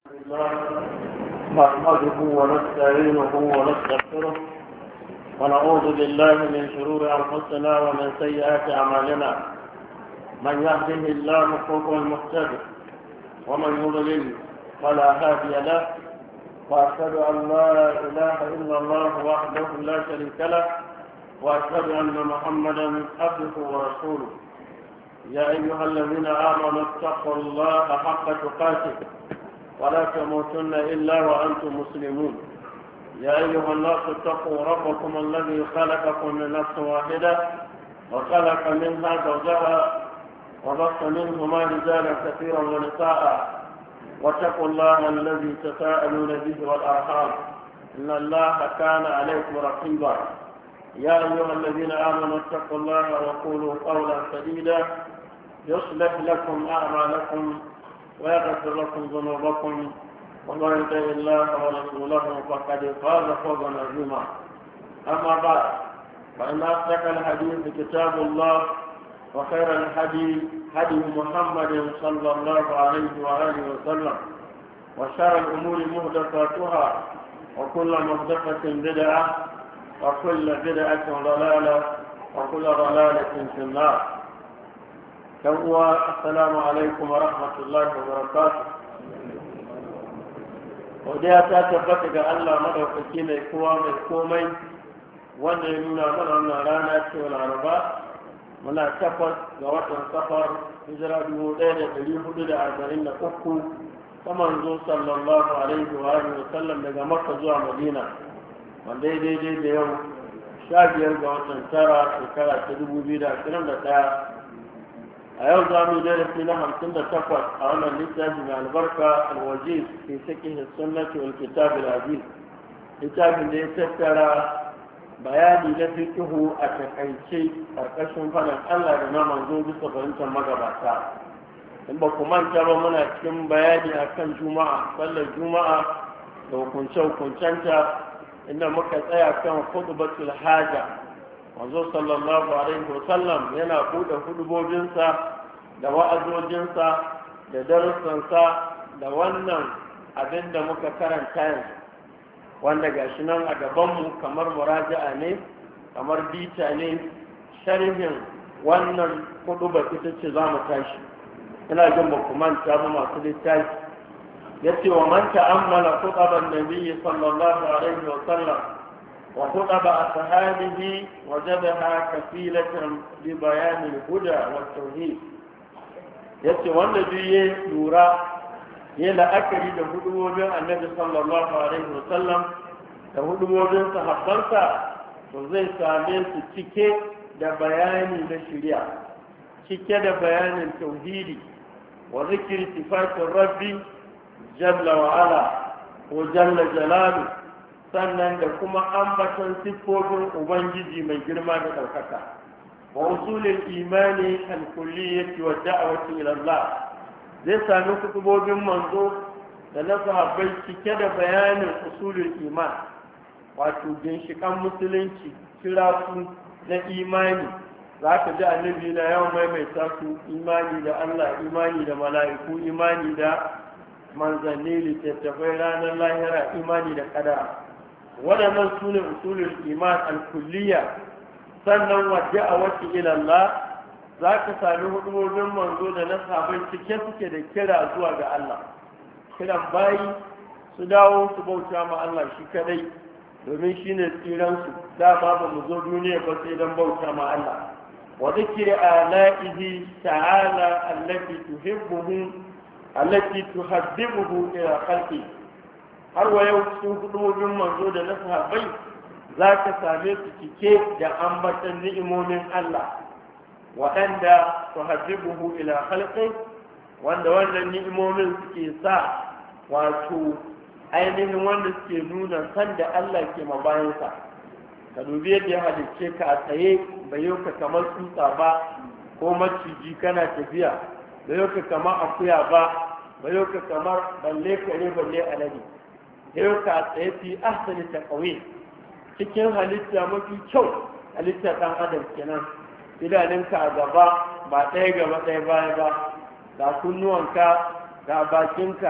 نحمده ونستعينه ونستغفره ونعوذ بالله من شرور أنفسنا ومن سيئات أعمالنا. من يهده الله فهو المهتدي ومن يضلل فلا هادي له، وأشهد أن لا إله إلا الله وحده لا شريك له، وأشهد أن محمدا عبده ورسوله. يا أيها الذين آمنوا اتقوا الله حق تقاته ولا تموتن إلا وأنتم مسلمون. يا أيها الناس اتقوا ربكم الذي خلقكم من نفس واحدة وخلق منها زوجها وبث منهما رجالا كثيرا ونساء، واتقوا الله الذي تساءلون به والأرحام إن الله كان عليكم رقيبا. يا أيها الذين آمنوا اتقوا الله وقولوا قولا سديدا يصلح لكم أعمالكم ويغفر لكم ذنوبكم، ومن يطع الله ورسوله فقد فاز فوزا عظيما. أما بعد، فإن أصدق الحديث كتاب الله، وخير الهدي هدي محمد صلى الله عليه وآله وسلم، وشر الأمور محدثاتها، وكل محدثة بدعة، وكل بدعة ضلالة، وكل ضلالة في النار. السلام عليكم ورحمة الله وبركاته. وديا تثبت الله مدوكي mai kowa mai komai wanda ya nuna mana wannan rana ce wal arba muna takwas ga watan safar hijira 1443 ta manzo sallallahu alaihi wa alihi wa sallam daga Makka zuwa Madina, wanda daidai da yau 15 ga watan tara shekara ta 2021. a yau za mu darasi na 58 a wannan littafi mai albarka alwajiz fi fiqh sunnati wal kitab al-aziz, littafin da ya tattara bayani na fiqhu a takaice karkashin faɗin Allah da na manzo bisa fahimtar magabata. in ba ku manta ba, muna cikin bayani akan juma'a, sallar juma'a da hukunce-hukuncenta, inda muka tsaya kan khutbatul haja. manzo sallallahu alaihi wasallam yana buɗe hudubobinsa da wa'azojinsa da darussansa da wannan abin da muka karanta yanzu, wanda gashi nan a gabanmu kamar muraja'a ne, kamar bita ne, sharhin wannan hudubar ita ce za mu tashi. ina jin ba ku manta ba masu littafi. yace wa man ta'ammala khutaban nabiyyi sallallahu alaihi wasallam وخطب أصحابه وجدها كفيلة ببيان الهدى والتوحيد. yace wanda duk ya lura ya la'akari da hudubobin annabi sallallahu alaihi wasallam da hudubobin sahabbansa, to zai same su cike da bayani na shari'a, cike da bayanin tauhidi wa zikri sifatir rabbi jalla wa ala ko jalla jalalu, sannan da kuma ambaton siffofin ubangiji mai girma da ɗaukaka wa usulul imani al-kulliyyati wa da'wati ila Allah. zai sami kutubobin manzo da na sahabbai cike da bayanin usulul iman, wato ginshikan musulunci, kira su na imani. za ka ji annabi na yawan maimaita su: imani da Allah, imani da mala'iku, imani da manzanni, littattafai, ranar lahira, imani da kadara. waɗannan su ne usulul iman al-kulliya. sannan wadda a wacce ilallah za ka sami hudubobin manzo da na sabon cike suke da kira zuwa ga Allah, kiran bayi su dawo su bauta ma Allah shi kadai, domin shi ne tsiransu. dama ba mu zo duniya ba sai don bauta ma Allah. wa zikri ala'ihi ta'ala allati tuhibbuhu ila khalqi. har wa yau cikin hudubobin manzo da na sahabbai za ka same su cike da ambatan ni'imomin Allah, waɗanda su hajjibuhu ila halƙai, wanda wannan ni'imomin suke sa wato ainihin wanda suke nuna san da Allah ke mabayansa. ka dubi yadda ya halicce ka a tsaye, bai yau ka kamar tsutsa ba ko maciji kana tafiya, bai yau ka kamar akuya ba, bai yau ka kamar balle kare balle alade. yau ka tsaye fi ahsani taqwim, cikin halitta mafi kyau, halitta ɗan adam kenan. idanunka a gaba, ba ɗaya gaba ɗaya baya ba, ga kunnuwanka, ga bakinka,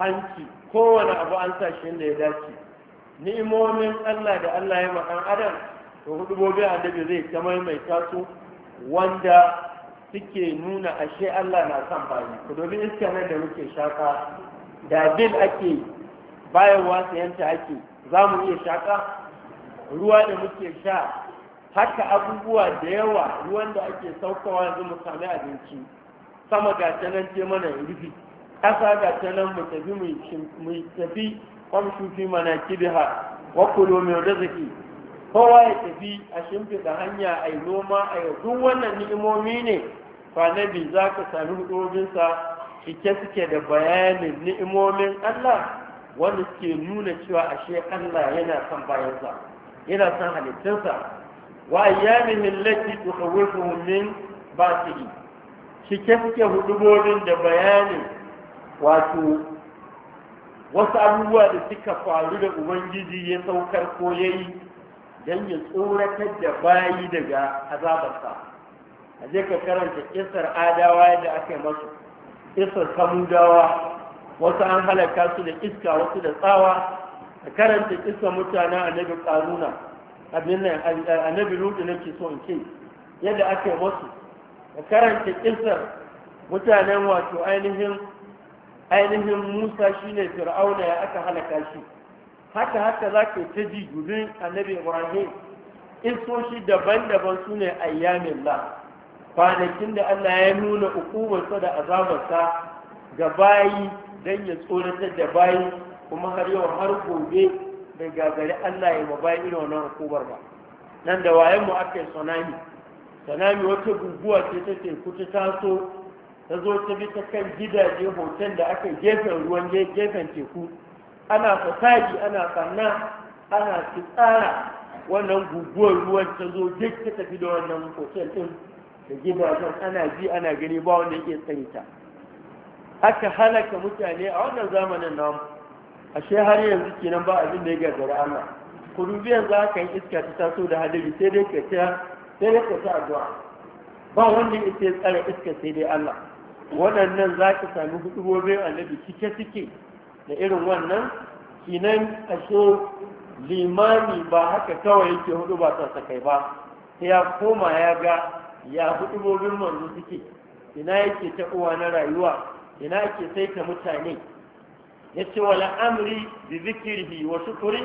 hanci kowane abu an sa shi da ya dace ni'imomin Allah da Allah ya ma ɗan adam to hudubobin annabi zai ta maimaita su wanda suke nuna ashe Allah na son bayi ku domin iska nan da muke shaka da bil ake bayarwa sayanta ake za mu iya shaka ruwa da muke sha haka abubuwa da yawa ruwan da ake saukawa yanzu mu sami abinci sama ga ta nan ce mana rufi ƙasa ga ta nan mu tafi mu tafi kwamshu fi mana kibiha wa kulo min rizqi kowa ya tafi a shimfiɗa hanya a yi noma a yau duk wannan ni'imomi ne kwanabi za ka sami hudobinsa cike suke da bayanin ni'imomin Allah wanda suke nuna cewa ashe Allah yana son bayansa yana son halittarsa wa ayyamihi allati tukhawwifuhum min ba'dihi cike suke hudubobin da bayanin wato wasu abubuwa da suka faru da ubangiji ya saukar ko yayi don ya tsoratar da bayi daga azabarsa a je ka karanta kisar adawa yadda aka yi masu kisar samudawa wasu an halaka su da iska wasu da tsawa a karanta kisar mutanen annabi karuna abin nan annabi lutu nake so in ce yadda aka yi masu a karanta kisar mutanen wato ainihin musa shine fir'auna ya aka halaka shi haka za ka ta ji gudun annabi ibrahim isoshi daban-daban su ne ayyamin la kwanakin da allah ya nuna ukubarsa da azabarsa ga bayi don ya tsoratar da bayi kuma har yau har gobe da gagari allah ya bayi irin wannan ukubar ba nan da wayan mu aka yi tsunami wata guguwa ce ta teku ta taso ta zo ta bi ta kan gidaje hoton da aka gefen ruwan gefen teku ana fasadi ana sanna ana tsara wannan guguwar ruwan ta zo duk ta tafi da wannan hotel din da gidajen ana ji ana gani ba wanda yake tsare ta aka halaka mutane a wannan zamanin namu ashe har yanzu kenan ba abin da ya gagara Allah ku dubi yanzu aka yi iska ta taso da hadari sai dai ka ta addu'a ba wanda yake tsare iska sai dai Allah waɗannan za ka sami hudubobin annabi cike suke da irin wannan kinan ashe limami ba haka kawai yake hudu ba ta sakai ba sai ya koma ya ga ya hudubobin manzo suke ina yake ta uwa na rayuwa ina yake saita mutane yace wala amri bi zikrihi wa shukri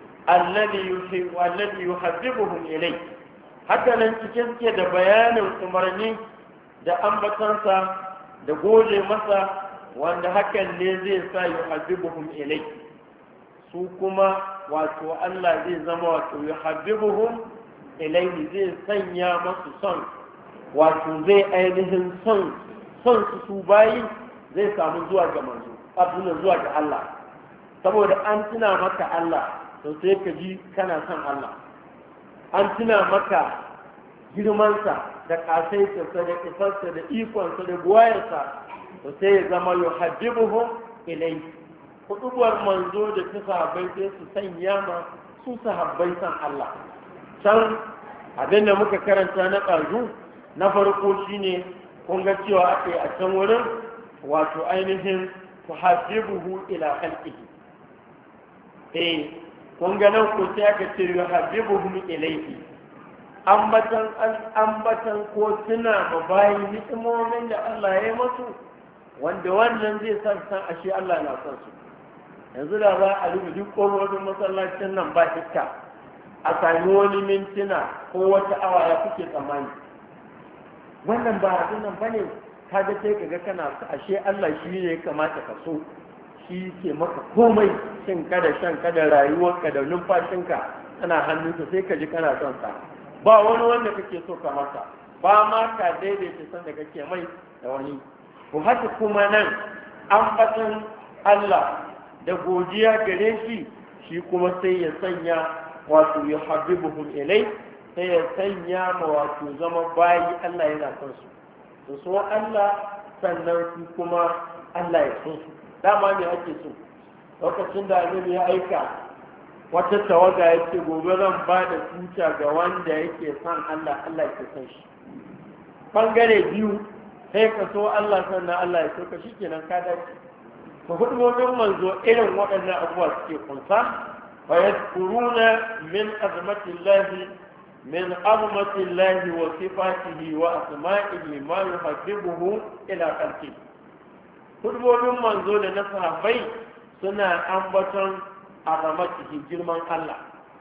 alladhi yuhabbibuhum ilay haka nan cike suke da bayanin umarni da ambatansa da gode masa wanda hakan ne zai sa yuhabbibuhum ilai su kuma wato Allah zai zama wato yuhabbibuhum ilai zai sanya masu son wato zai ainihin son su bayi zai samu zuwa ga manzo abin zuwa ga Allah saboda an tuna maka Allah to sai ka ji kana son Allah an tuna maka girmansa da kasaitarsa da isarsa da ikonsa da buwayarsa to sai ya zama yuhabbibuhum ilai hudubar manzo da ta sahabbai sai su sanya ma su sahabbai san Allah can abin da muka karanta na ƙarzu na farko shine kun ga cewa ake a can wurin wato ainihin tuhabbibuhu ila khalqihi kun ga nan ko sai aka ce yuhabbibuhum ilayhi ambatan ko tuna ma bayan ni'imomin da Allah ya yi masu wanda wannan zai san ashe Allah na son su yanzu da za a rubuta duk ƙofofin masallacin nan ba iska a sami wani mintuna ko wata awa ya kuke tsammani wannan ba abin nan bane kaga sai kaga kana ashe Allah shi ne ya kamata ka so shi ke maka komai shin kada shan kada rayuwarka da numfashinka tana hannunsa sai ka ji kana son sa ba wani wanda kake so ka masa ba ma ka daidaita san da kake mai da wani ko haka kuma nan ambatan Allah da godiya gare shi shi kuma sai ya sanya wato ya habibuhum ilai sai ya sanya ma wato zama bayi Allah yana son su so Allah sannan su kuma Allah ya so su dama me ake so lokacin da annabi ya aika wata tawaga ya ce gobe zan ba da tuta ga wanda yake son Allah Allah ke son shi bangare biyu sai ka so Allah sannan Allah ya so ka shikenan ka dace to hudubobin manzo irin waɗannan abubuwa suke kunsa fa yadkuruna min azmatillahi min azmatillahi wa sifatihi wa asma'ihi ma yuhibbuhu ila qalbi hudubobin manzo da na sahabbai suna ambaton azamatihi girman Allah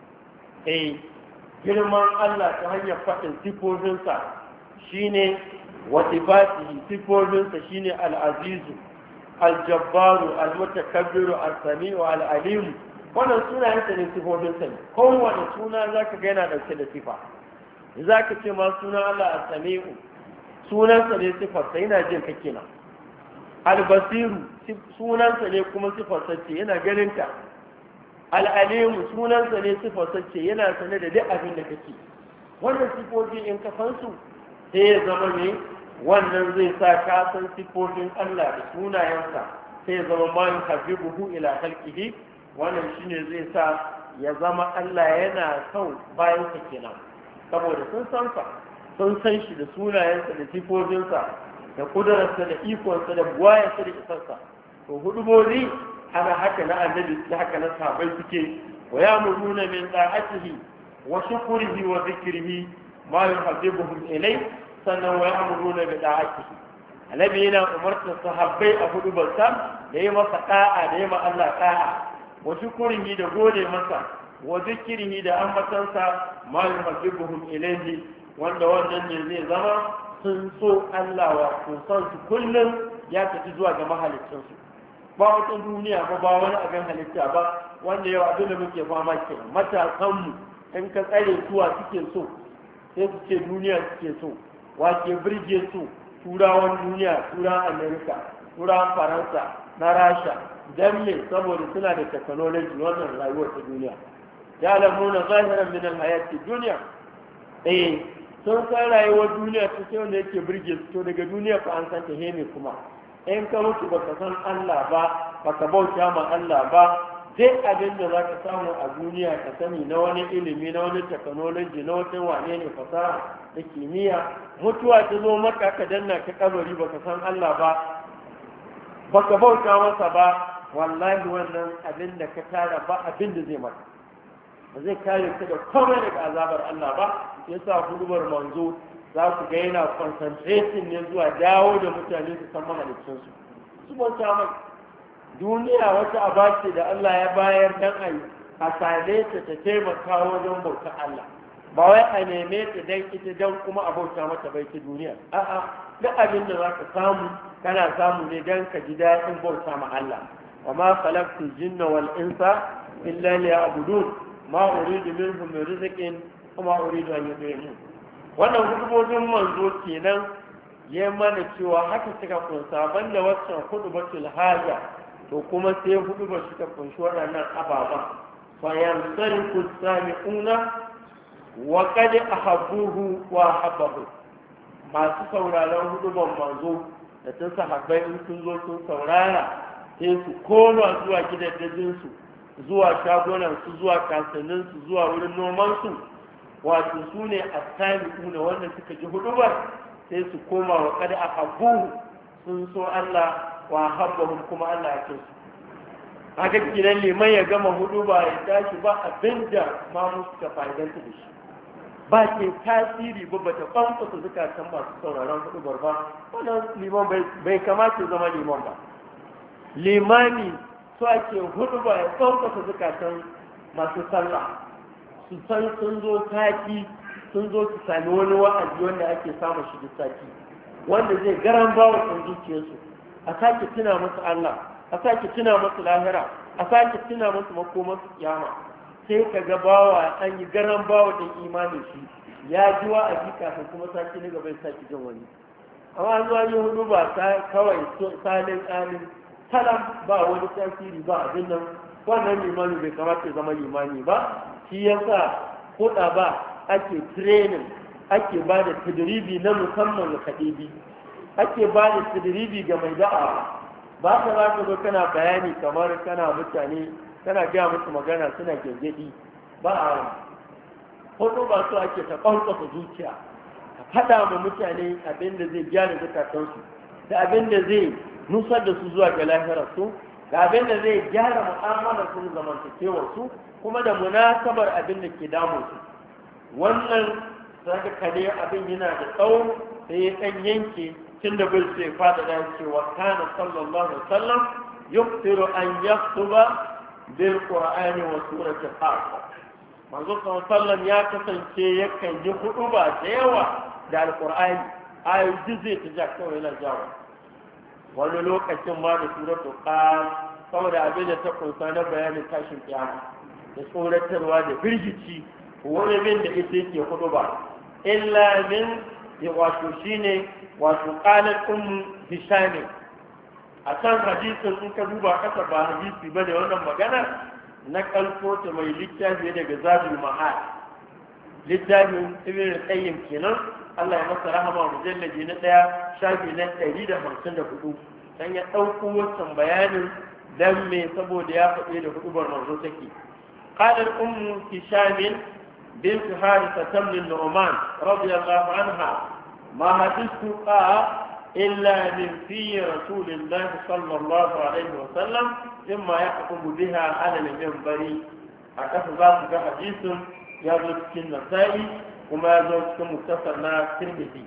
girman Allah ta hanyar faɗin sifofinsa shine wa sifatihi sifofinsa shine al-azizu al-jabbaru al-mutakabbiru al-sami'u al-alim wannan sunayensa ne sifofinsa ne kowane suna zaka ga yana dauke da sifa zaka ce ma sunan Allah al-sami'u sunansa ne sifarsa yana jin kake nan al-basiru sunansa ne kuma sifarsa ce yana ganin ta al-alim sunansa ne sifarsa ce yana sane da duk abin da kake wannan sifofi in ka san su sai ya zama ne wannan zai sa ka san sifofin Allah da sunayensa sai ya zama ma yuhibbuhu ila khalqihi wannan shine zai sa ya zama Allah yana son bayan sa kenan saboda sun san shi da sunayensa da sifofinsa da kudurarsa da ikonsa da buwayarsa da isarsa to hudubori ana haka na annabi da haka na sahabbai suke wa ya'muruna min da'atihi wa shukrihi wa dhikrihi ma yuhibbuhum ilay sannan wa ya'muruna bi da'atihi annabi yana umartar sahabbai a hudubarsa da yi masa da'a da yi ma Allah da'a wa shukrihi da gode masa wa dhikrihi da ambatansa ma yuhibbuhum ilayhi wanda wannan ne zai zama sun so Allah wa kusan su kullum ya tafi zuwa ga mahaliccinsu ba wata duniya ba wani abin halitta ba wanda yau abin da muke fama ke matasanmu in ka tsare suwa suke so sai su ce duniya suke so wace birge su turawan duniya turawan amerika turawan faransa na rasha don me saboda suna da technology wannan rayuwar ta duniya ya lamuna zahiran min alhayati duniya sun san rayuwar duniya ta sai wanda yake birge su to daga duniya fa an san ta heme kuma in ka mutu baka san Allah ba baka bauta ma Allah ba dai abin da zaka samu a duniya ka sani na wani ilimi na wani technology na wata wane ne fasaha da kimiyya mutuwa ta zo maka ka danna ka kabari baka san Allah ba baka bauta masa ba wallahi wannan abin da ka tara ba abin da zai maka ba zai kare ka da komai daga azabar Allah ba yasa hudubar manzo za ku ga yana concentration ne zuwa dawo da mutane su san mahalicinsu su bauta mai duniya wata aba ce da Allah ya bayar dan ayi a same ta taimaka wajen bauta Allah ba wai a neme ta dan ita dan kuma a bauta mata bai ta duniya a'a duk abin da zaka samu kana samu ne dan ka ji daɗin bauta ma Allah wa ma khalaqtul jinna wal insa illa liya'budun ma uridu minhum min rizqin wa ma uridu an yut'imun wannan hudubobin manzo kenan ya mana cewa haka suka kunsa banda waccan hudubatul haja to kuma sai hudubar suka kunshi waɗannan ababen fa yansariku sami'una wa qad ahabbuhu wa habbahu masu sauraron hudubar manzo da sun sahabbai in sun zo sun saurara sai su koma zuwa gidajensu zuwa shagonansu zuwa kasanninsu zuwa wurin nomansu wato su ne a sami'una wanda suka ji hudubar sai su koma wa kada a habbuhu sun so Allah wa habbahum kuma Allah ya ce su haka kiran liman ya gama huduba ya tashi ba abinda ma mu suka fa'idanta da shi ba ke tasiri ba bata kwamfata zukatan masu sauraron hudubar ba wannan liman bai kamata zama liman ba limani so ake huduba ya kwamfata zukatan masu sallah su san sun zo sati sun zo su sami wani wa'azi wanda ake samun shi duk sati wanda zai garan bawa sun zuciyarsu a sake tuna musu Allah a sake tuna musu lahira a sake tuna musu makomarsu kiyama sai ka ga bawa an yi garan bawa da imanin shi ya ji wa'azi kafin kuma sake na gaba ya sake jin wani amma zuwa yi hudu ba ta kawai salin tsanin salam ba wani tasiri ba abin nan wannan limani bai kamata ya zama limani ba shi yasa koda ba ake training ake ba da tadribi na musamman ga kadibi ake ba da tadribi ga mai da'a ba ka za ka zo kana bayani kamar kana mutane kana gaya musu magana suna gengedi ba a hoto ba su ake ta kwankwasa zuciya ka faɗa ma mutane abin da zai gyara zukatansu da abin da zai nusar da su zuwa ga lahirarsu ga abin da zai gyara mu'amalar su zamantakewar su kuma da munasabar abin da ke damun su. Wannan sadaka ne abin yana da tsawo sai ya kan yanke tun da bai sai fada da cewa kana sallallahu alaihi wasallam yuqtiru an yaktuba bil qur'ani wa surati al-fatiha. Manzo sallallahu ya kasance yakan yi huduba da yawa da alqur'ani ayoyi zai ta ja kawai yana jawo wani lokacin ma da suratu qaf saboda abin da ta kunsa na bayanin tashin kiyama da tsoratarwa da firgici wani bin da ita yake huduba illa min wato shine wato qalat hisham a can hadisin in ka duba kasa ba hadisi ba da wannan magana na kalfota mai littafi daga zadul ma'ad littafin ibn qayyim kenan Allah ya masa rahama mujallaji na 1 shafi na 154 dan ya dauko wannan bayanin dan me saboda ya faɗi da hudubar manzo take qalat hisham bint harisa taml nu'man radiyallahu anha ma hadithu إلا من في رسول الله صلى الله عليه وسلم مما يحكم بها على المنبر أكثر ذلك حديث يزوج النسائي وما يزوج مختصرنا الترمذي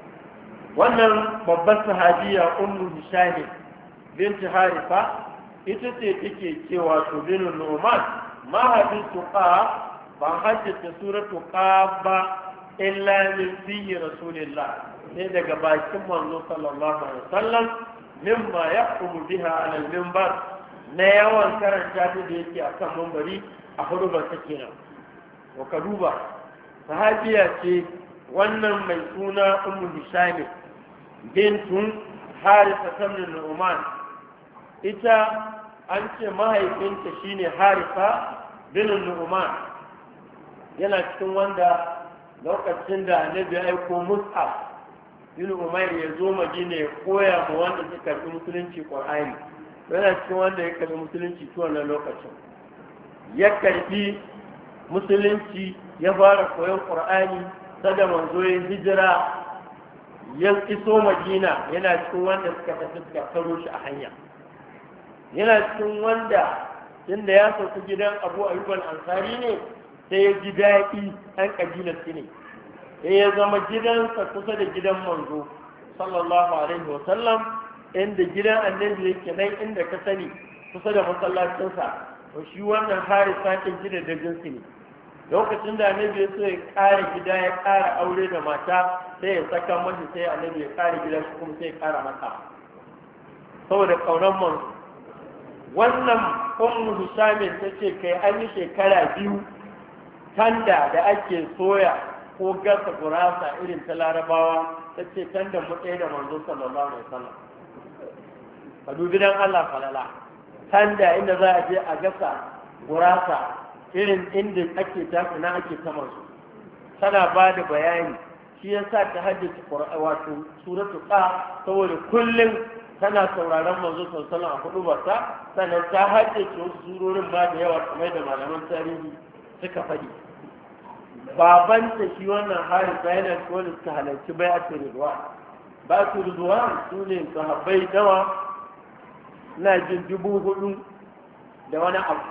wannan babbar sahabiya ummu hisham bint harifa ita ce take cewa to bin nu'man ma hadithu ba hadithu suratu ba illa min fi rasulillah sai daga bakin manzo sallallahu alaihi wasallam mimma yaqulu biha ala al-minbar na yawan karanta ta da yake akan minbari a hudubar ta kenan to ka duba sahabiya ce wannan mai suna ummu hisham bintun harisa ibn nu'man ita an ce mahaifinta shine harisa bin nu'man yana cikin wanda lokacin da annabi ya aiko mus'ab bin umair ya zo madina ya koya ma wanda suka karbi musulunci qur'ani yana cikin wanda ya karbi musulunci tun wannan lokacin ya karbi musulunci ya fara koyon qur'ani sada manzo ya hijira ya iso madina yana cikin wanda suka tafi suka karo shi a hanya yana cikin wanda inda ya sauka gidan abu ayyub al-ansari ne sai ya ji daɗi an kabilar su ne sai ya zama gidansa kusa da gidan manzo sallallahu alaihi wasallam inda gidan annabi yake nan inda ka sani kusa da masallacinsa to shi wannan harisa ɗin gidan da jinsi ne lokacin da annabi ya so ya ƙara gida ya ƙara aure da mata sai ya saka mashi sai annabi ya ƙara gida shi kuma sai ya ƙara mata saboda ƙaunar manzo wannan ummu hisamin ta ce kai an yi shekara 2 tanda da ake soya ko gasa gurasa irin ta larabawa ta ce tanda mu ɗaya da manzo sallallahu alaihi wasallam ka dubi dan Allah falala tanda inda za a je a gasa gurasa irin inda ake tafi na ake saman su tana ba da bayani shi yasa ta haddace wato suratul qa saboda kullum tana sauraron manzo sallallahu alaihi wasallam a hudu basa sannan ta haddace wasu surorin ba da yawa kamar da malaman tarihi suka faɗi babanta shi wannan harisa yana wanda suka halarci bai'atul ridwan bai'atul ridwan su ne sahabbai dawa na jin 4,000 da wani abu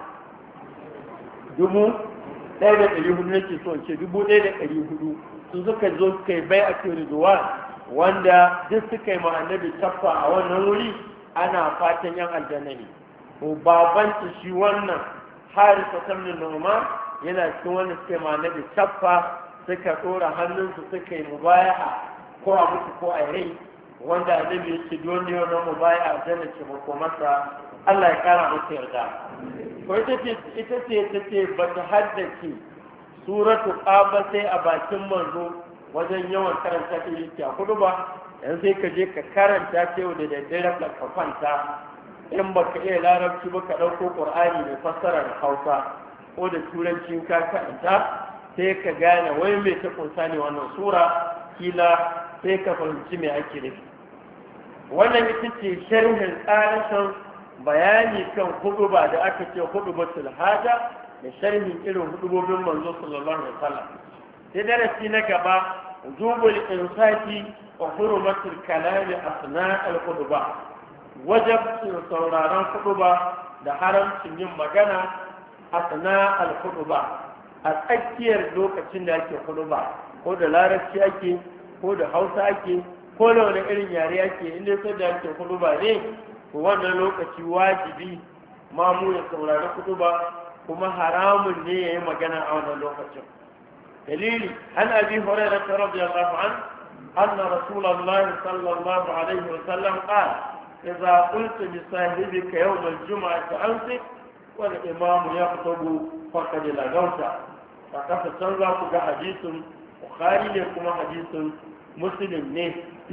1,400 nake so ce 1,400 su suka zo suka yi bai'atul ridwan wanda duk suka yi annabi taffa a wannan wuri ana fatan yan aljanna ne ko babanta shi wannan harisa tamnin noma yana cikin wanda suka yi annabi taffa suka dora hannunsu suka yi mubaya'a ko a mutu ko a rai wanda annabi ya ce don ne wannan mubaya'a aljanna ce ko masa Allah ya kara masa yarda ko ita ce ba ta haddace suratu qaba sai a bakin manzo wajen yawan karanta ta yake a kudu ba yanzu sai ka je ka karanta ta yau da daddare ka kwanta in ba ka iya larabci ba ka ɗauko ƙur'ani mai fassara da hausa ko da turanci ka karanta sai ka gane wai mai ta kunsa ne wannan sura kila sai ka fahimci mai ake nufi wannan ita ce sharhin tsarin bayani kan huduba da aka ce hudubatul haja da sharhin irin hudubobin manzo sallallahu alaihi wasallam sai darasi na gaba wujubul insati wa hurumatul kalami asna al-khutba wajabcin sauraron huɗuba da haramcin yin magana a sana'ar huɗuba a tsakiyar lokacin da ake huɗuba, ko da larabci ake ko da hausa ake ko da wani irin yare ake, inda sai da ake huɗuba ne to wannan lokaci wajibi mamu ya saurari huɗuba, kuma haramun ne ya yi magana a wannan lokacin. dalili an abi hurairah radiyallahu anhu أن رسول الله صلى الله عليه وسلم قال إذا قلت لصاحبك يوم الجمعة أنصت والإمام يخطب فقد لغوت. فقد تنظر حديث بخاري لكم حديث مسلم نه.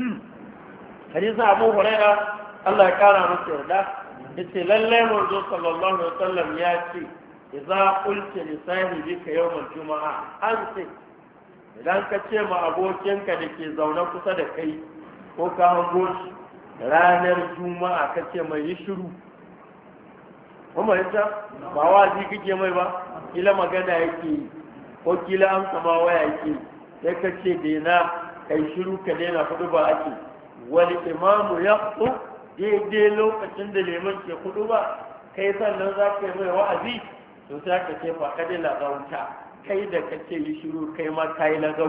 حديث أبو هريرة الله كان مسيرا يقول لله مرجو صلى الله عليه وسلم يأتي إذا قلت لصاحبك يوم الجمعة أنصت. idan ka ce ma abokinka da ke zaune kusa da kai ko ka hango shi ranar juma'a ka ce mai yi shiru, kuma yanta ba wazi kake mai ba, kila magana yake ko kila an sama waya yake, sai ka ce daina kai shiru ka daina hudu ba ake. wani imamu ya fito daidai lokacin da liman ke hudu ba kai sannan za ka yi mai wa'azi, to sai ka ce fa kadila zauta kai da kace yi shiru kai ma kai lagau.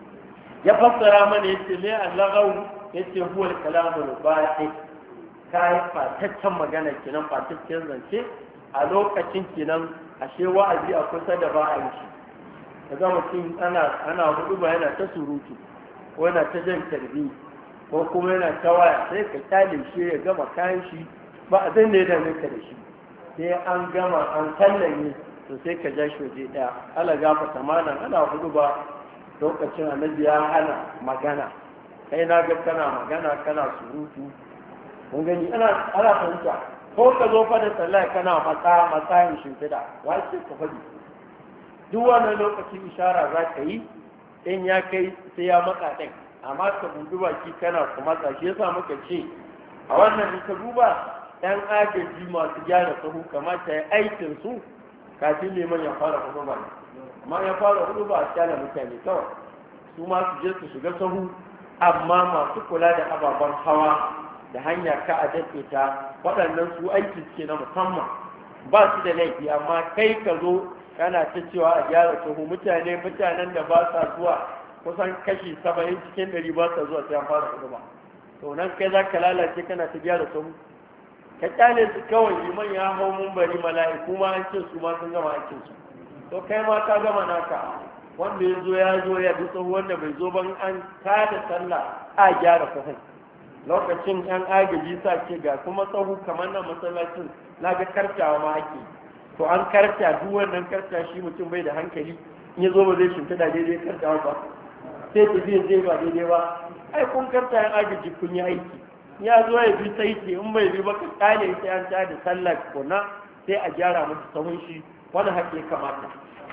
ya fassara mana yace me al-lagau yace huwa al-kalamul ba'i, kai fataccen magana kenan, fataccen zance a lokacin kenan, ashe wa'azi a kusa da ba a yi shi. kaga mutum ana hudu ba yana ta surutu ko yana ta jan tarbi ko kuma yana ta waya, sai ka kyale shi ya gama kayan shi ba a zan ne da nika da shi, sai an gama an sallame to sai ka ja shi waje ɗaya. ala gafa tamanan ana hudu ba lokacin annabi ya hana magana, kai na ga kana magana kana surutu, kun gani ana fahimta. ko ka zo fa da sallah kana matsayin shimfiɗa, wace ka faɗi duk wannan lokacin ishara za ka yi, in ya kai sai ya matsa ɗin, amma ka buɗi baki kana kuma matsa. shi yasa muka ce a wannan in ka duba ɗan agaji masu gyara sahu kamata ya aikin su kafin neman ya fara hudu ba, amma ya fara hudu ba a kyala mutane kawai su ma su je su shiga sahu, amma masu kula da ababen hawa da hanya ka a daɗe ta, waɗannan su aiki ce na musamman ba su da laifi. amma kai ka zo kana ta cewa a gyara sahu, mutanen da ba sa zuwa kusan kashi 70 cikin 100 ba sa zuwa sai an fara hudu ba, to nan kai za ka lalace kana ta gyara sahu. ka kyale su kawai, liman ya hau mumbari, mala'iku ma an ce su ma sun gama aikin su, to kai ma ka gama naka. wanda ya zo ya bi tsohu, wanda bai zo ban an tada sallah a gyara sahun. lokacin yan agaji sa ce ga kuma tsohu kamar nan masallacin na ga kartawa ma ake, to an karta duk wannan karta shi mutum bai da hankali, in ya zo ba zai shimfiɗa daidai kartawa ba, sai tafiya zai ba daidai ba. ai kun karta yan agaji kun yi aiki, ya zo ya bi sai ce in bai bi ba ka kale sai an ta da sallar kuna sai a gyara musu sahun shi, wani haƙe kamata.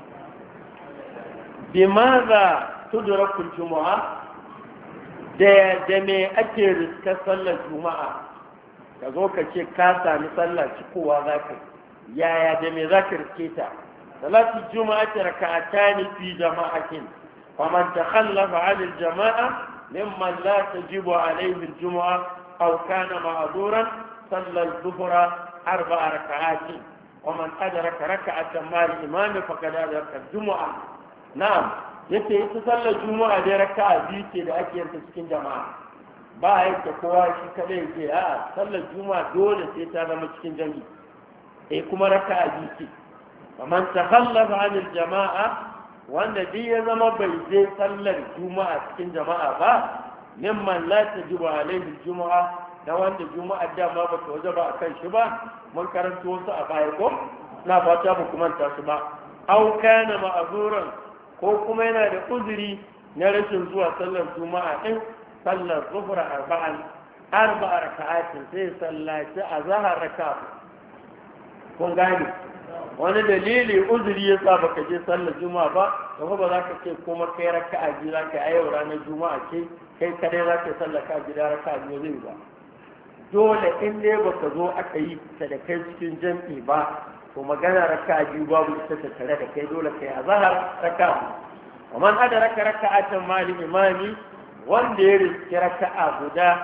bi maza tudrakul jumu'a, da me ake riskar sallar juma'a? ka zo ka ce ka sami sallar cikowa za ka yaya da me za ka riske ta? salatu juma'a ta raka'atani fi jama'atin faman takhallafa 'ala al-jama'a mimman la tajibu 'alayhi al-jumu'a أو كان معذورا صلى الظهر 4 ركعات ومن أدرك ركعة مع الإمام فقد أدرك الجمعة. نعم yace ita sallar juma'a da raka'a biyu ce da ake yanta cikin jama'a, ba a yanke kowa shi kadai ce a sallar juma'a dole sai ta zama cikin jami'i, kuma raka'a biyu ce. man takhallafa 'anil jama'a, wanda duk ya zama bai je sallar juma'a cikin jama'a ba, mimman la tajibu alaihi juma'a, da wanda juma'a dama ba ta waje ba akan shi ba, mun karanta wasu a baya ko na fata ba kuma ta su ba. aw kana ma'zuran, ko kuma yana da uzuri na rashin zuwa sallar juma'a din, sallar zuhra arba'a raka'atin, sai sallaci azhar raka'a. kun gane wani dalili uzuri ya sa baka je sallar juma'a ba, kuma ba za ka ce kuma kai raka'a biyu za ka yi yau ranar juma'a ce kai kadai za ka sallaka gida raka biyu zai ba. dole in dai baka zo aka yi ta da kai cikin jam'i ba, to magana raka biyu babu ita ta tare da kai, dole kai azhar raka. ومن أدرك ركعة مع الإمام wanda ya riski raka'a guda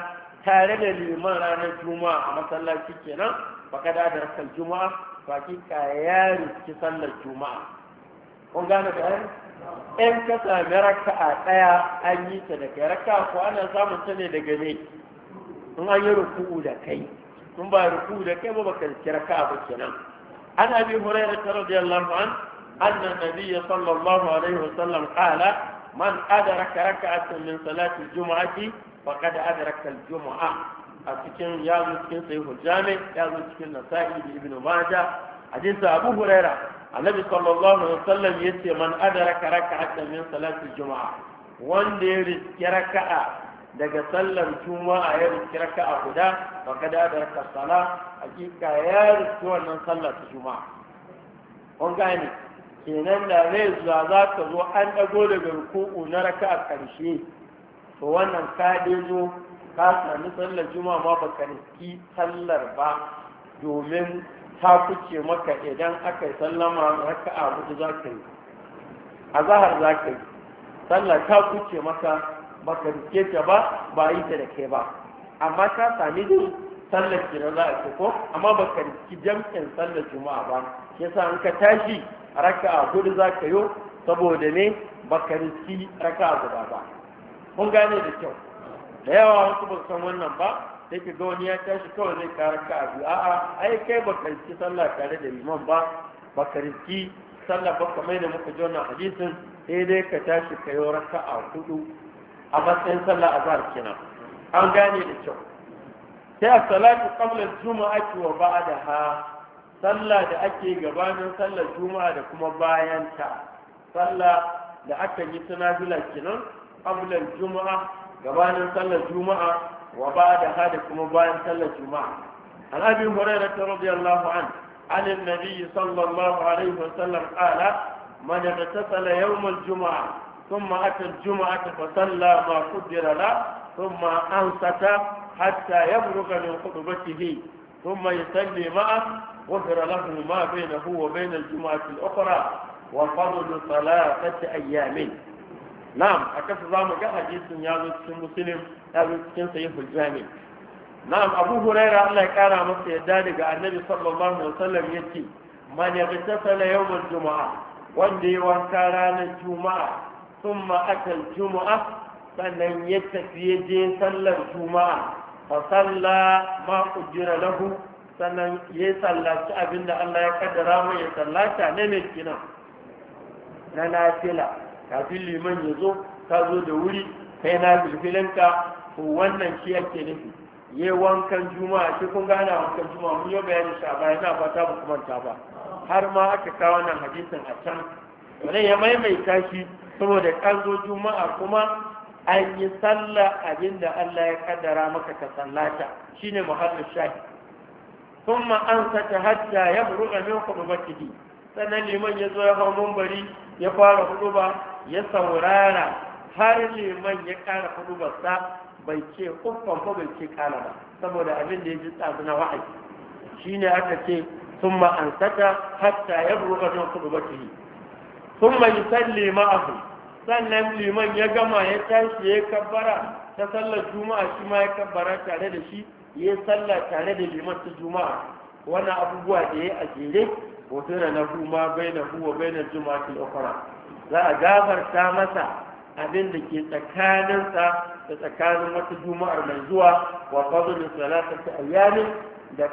tare da liman ranar juma'a a masallaci kenan baka da rakal juma'a hakika ya riski sallar juma'a kun gane bayan in ka sami raka'a ɗaya an yi ta daga raka'a ko ana samun ta ne daga ne in an yi ruku'u da kai in ba ruku'u da kai ba baka riski raka'a ba kenan an abi hurairah radiyallahu an anna nabiyya sallallahu alaihi wasallam qala man adraka raka'atan min salati al-jum'ati faqad adraka al-jum'a a cikin yazo cikin sahih jami yazo cikin nasa'i da ibnu majah hadisi abu hurairah annabi sallallahu alaihi wasallam yace man adraka raka'atan min salati al-jum'a wanda ya riski raka'a daga sallar juma'a ya riski raka'a guda faqad adraka as-salah hakika ya riski wannan sallar juma'a kun gane kenan da zai zuwa za ka zo an ɗago daga ruku'u na raka a ƙarshe to wannan ka zo ka sami sallar juma'a ma ba ka riski sallar ba domin ta kuce maka idan aka yi sallama raka a hudu za ka yi a zahar za ka yi sallar ta kuce maka ba ka riske ta ba yi ta da kai ba amma ka sami dai sallar kira za a ce ko amma ba ka riski jam'in sallar juma'a ba yasa an ka tashi raka'a hudu za ka yi saboda ne baka riski raka'a guda ba kun gane da kyau da yawa wasu ba san wannan ba sai ka ga wani ya tashi kawai zai ka raka'a biyu a'a ai kai baka riski sallah tare da liman ba baka riski sallah ba kamar da muka ji wannan hadisin sai dai ka tashi ka yi raka'a hudu a matsayin sallah azhar kenan an gane da kyau sai a salatu qabla al-jum'ati wa ba'daha sallah da ake gabanin sallar juma'a da kuma bayan ta sallah da aka yi tunafila kenan qabla juma'a gabanin sallar juma'a wa ba'da da kuma bayan sallar juma'a an abi hurairah radiyallahu an an-nabi sallallahu alaihi wasallam qala man yatasala yawm al-jum'a thumma ata al-jum'ata fa salla ma qaddara la thumma ansata hatta yabrugha min khutbatihi thumma yusalli ma'a غفر له ما بينه وبين الجمعة الأخرى وفضل ثلاثة أيام نعم أكثر ذلك حديث يازو cikin مسلم يازو cikin صحيح الجامع نعم أبو هريرة الله كان مصر يداد النبي صلى الله عليه وسلم يتي من يغتسل يوم الجمعة وندي وانكاران الجمعة ثم أتى الجمعة sannan ya tafi je sallar juma'a fa salla ma qudira lahu sannan ya sallaci abinda Allah ya kaddara mai ya sallata ne mai kina na nafila kafin liman ya zo ka zo da wuri kai na bilfilinka ko wannan shi yake nufi yi wankan juma'a shi kun gane wankan juma'a mun yi bayani shi a baya na fata ba kuma ta ba har ma aka kawo wannan hadisin a can wannan ya maimaita shi saboda kan zo juma'a kuma an yi sallah abinda Allah ya kaddara maka ka sallata shine muhallin shahi ثم أنست حتى يبرغ من خطبته sannan liman ya zo ya hau mambari ya fara huduba ya saurara har liman ya kara hudubarsa bai ce uffan ko bai ce kala ba saboda abin da ya ji tsazu na wa'ayi shine aka ce summa ansata hatta yabruga min khutbatihi summa yusalli ma'ahu sannan liman ya gama ya tashi ya kabbara ta sallar juma'a shi ma ya kabbara tare da shi ya sallah tare da liman ta juma'a wannan abubuwa da ya a jere hoto da na kuma bai na huwa bai na juma'a ukhra za a gafarta masa abin da ke tsakaninsa da tsakanin wata juma'ar mai zuwa wa fadlu salatati ayyami da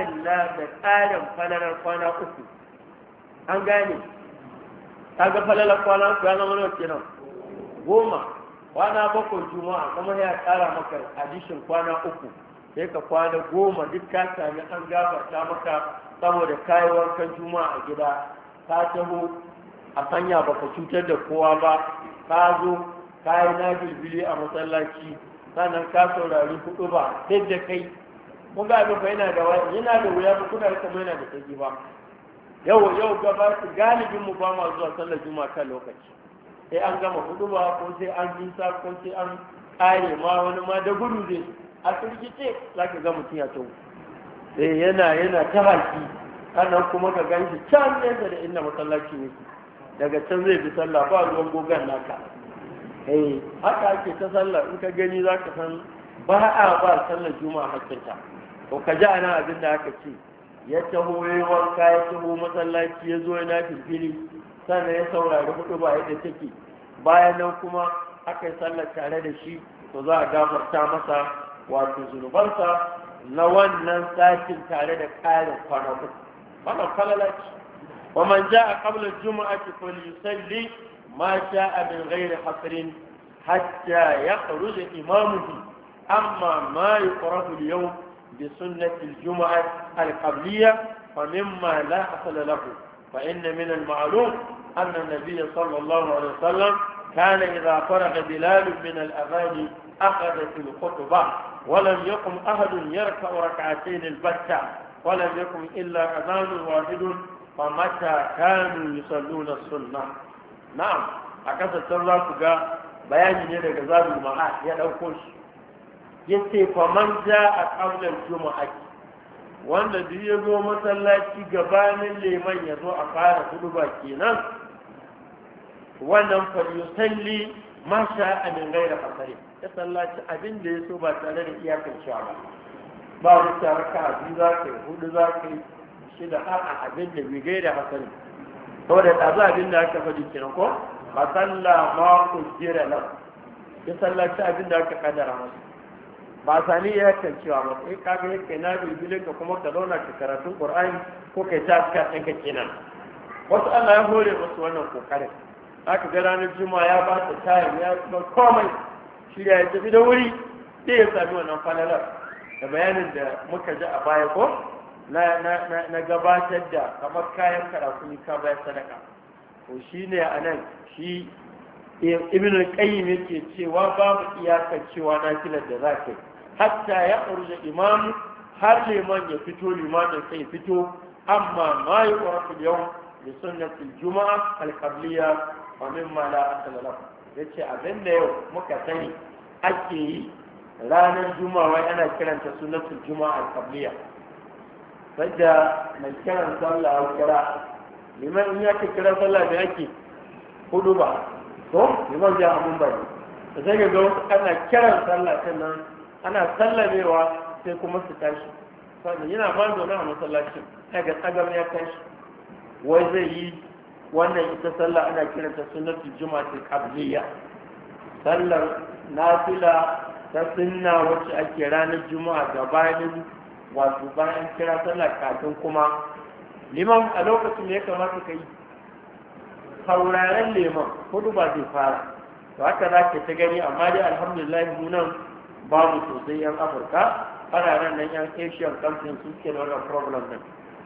ƙarin falalar kwana uku an gane kaga falalar kwana uku ya zama nawa kenan 10 kwana 7 juma'a kuma ya ƙara maka addition kwana uku sai ka kwana 10 duk ka sami an gafarta maka saboda kayi wankan juma'a a gida ka taho a sanya baka cutar da kowa ba ka zo kayi na bilbili a masallaci sannan ka saurari hudu ba sai da kai mun ga abin yana da wuya ba kuna rika yana da sauki ba yau gaba su galibin mu ba ma zuwa sallar juma'a kan lokaci sai an gama hudu ba ko sai an nisa ko sai an kare ma wani ma da gudu zai a firgice za ka ga mutum ya tawo sai yana ta haki sannan kuma ka gan shi can nesa da inda masallaci ne daga can zai bi sallah ba ruwan gogon naka haka ake ta sallah in ka gani za ka san ba a ba sallar juma'a hakkinta to ka ji ana abin da aka ce ya taho ya wanka ya taho masallaci ya zo yana filfili sannan ya saurari hudu ba yadda take bayan nan kuma aka yi sallar tare da shi to za a gafarta masa wato zunubansa na wannan satin tare da ƙarin kwana uku wannan falalaci wa man ja'a qabla al-jum'ati falyusalli ma sha'a min ghairi hasrin hatta yakhruj imamuhu amma ma yuqrahu al-yawm bi sunnati al-jum'ah al-qabliyah فمما لا أصل له فإن من المعلوم أن النبي صلى الله عليه وسلم كان إذا فرغ بلال من الأغاني أخذ في الخطبة ولم يقم أحد يركع ركعتين البتة ولم يقم إلا أذان واحد فمتى كانوا يصلون السنة نعم أكثر الله كجا بيان يدك زاد المعاد يدوكوش يتي فمن جاء قبل الجمعة wanda duk ya zo masallaci gabanin liman ya zo a fara huduba kenan wannan falyusalli ma sha'a min ghairi hasari ya sallaci abin da ya so ba tare da iyakar cewa ba wani raka'a biyu za ka yi hudu za ka yi shida a abin da bai gaira hasari saboda ɗazu abin da aka faɗi kenan ko ba salla ma ku jira nan ya sallaci abin da aka kadara masa ba sani ya kan cewa ba sai kaga yake na bilbilin ka kuma ka zauna ka karatun qur'ani ko kai ta ka ɗinka kenan wasu Allah ya hore musu wannan kokarin aka ga ranar juma'a ya ba ta tayin ya kuma komai shirya ya tafi da wuri sai ya sami wannan falalar da bayanin da muka ji a baya ko na gabatar da kamar kayan karatu ni ka bayar sadaka to shine anan shi ibn al-qayyim yake cewa babu iyakar cewa nafilar da za ka yi hatta ya urja imam har liman ya fito limanin sai fito amma ma yi ƙwararru yau da sunnatul juma'a al-qabliya wa mimma la asala lahu yace abin da yau muka sani ake yi ranar juma'a wai ana kiranta sunnatul juma'a al-qabliya sadda mai kiran sallah ya kira liman in ya kira sallah da yake hudu ba to liman zai amun bari da sai ga wasu ana kiran sallah sannan ana sallamewa sai kuma su tashi sannan yana ba zaune a masallacin daga tsagar ya tashi wai zai yi wannan ita sallah ana kiranta sunnatul juma'atul qabliyya sallar nafila ta sunna wacce ake ranar juma'a gabanin wato bayan kira sallah kafin kuma liman a lokacin da ya kamata ka yi sauraren liman hudu ba zai fara to haka za ka ta gani amma dai alhamdulillah mu nan babu sosai yan afirka ana nan yan asian countries suke da wannan problem din